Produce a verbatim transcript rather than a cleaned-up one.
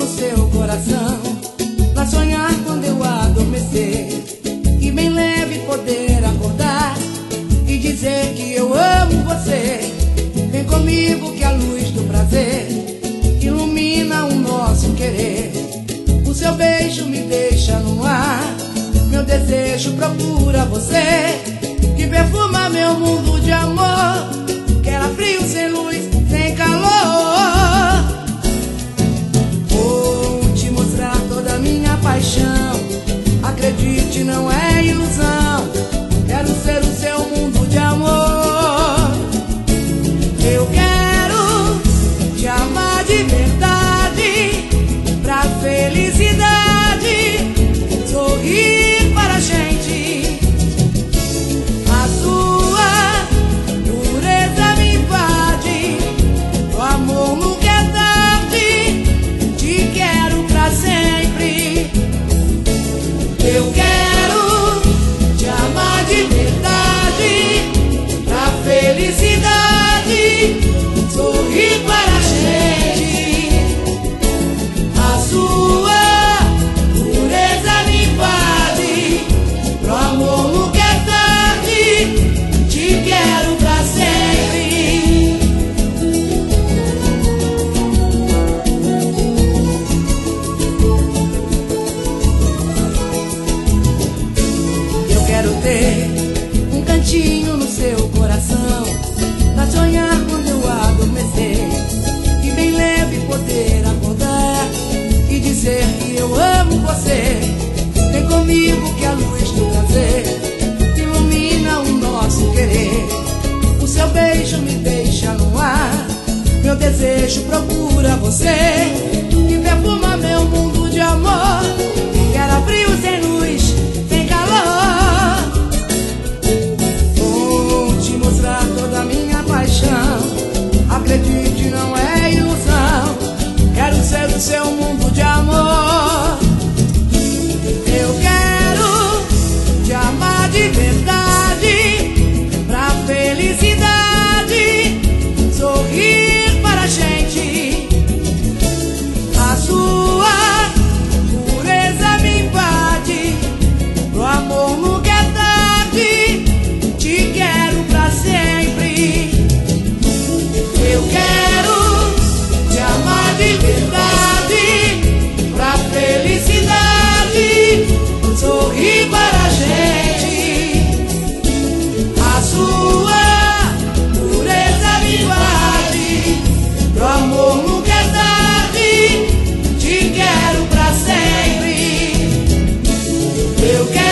no seu coração, pra sonhar quando eu adormecer, e bem leve poder acordar e dizer que eu amo você. Vem comigo que a luz do prazer ilumina o nosso querer. O seu beijo me deixa no ar, meu desejo procura você, que perfuma meu mundo de amor, que era frio sem luz, sem calor. Vou te mostrar toda a minha paixão, acredite, não é ilusão, quero ser o seu mundo de amor. Eu quero te amar de verdade, pra felicidade, sorrir para a gente. A sua pureza me invade, o amor nunca é tarde, te quero pra sempre. Eu quero te amar de verdade, pra felicidade, sorrir para a gente. A sua pureza me invade, pro amor nunca é tarde, te quero pra sempre. Eu quero ter um cantinho no seu coração, pra sonhar quando eu adormecer, e bem leve poder acordar e dizer que eu amo você. Vem comigo que a luz do prazer ilumina o nosso querer. O seu beijo me deixa no ar, meu desejo procura você, que perfuma meu mundo de amor, que era frio sem luz, sem calor. Vou te mostrar toda a minha paixão, acredite, não é ilusão, quero ser o seu mundo de amor. Eu quero te amar de verdade, pra felicidade, sorrir para a gente. A sua pureza me invade, pro amor nunca é tarde, te quero pra sempre. Eu quero te amar de verdade, pra felicidade, sorrir para a gente. A sua pureza me invade, pro amor nunca é tarde, te quero pra sempre. Eu quero